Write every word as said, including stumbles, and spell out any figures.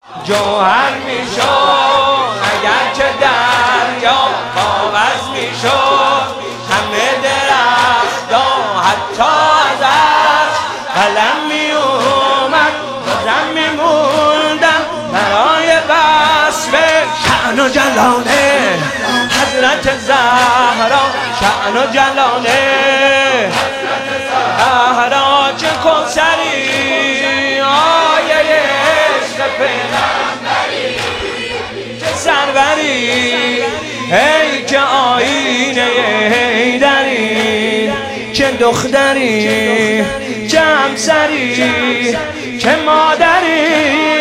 جوهر میشد اگر چه دریا کاغذ میشد، همه درختان حتی ازش قلم میومد، بازم میموندم برای وصف شأن و جلاله حضرت زهرا. شأن و جلاله زهرا، چه کوثری آیه عشق پیغمبری، چه سروری ای که آینه حیدری، چه دختری چه همسری چه مادری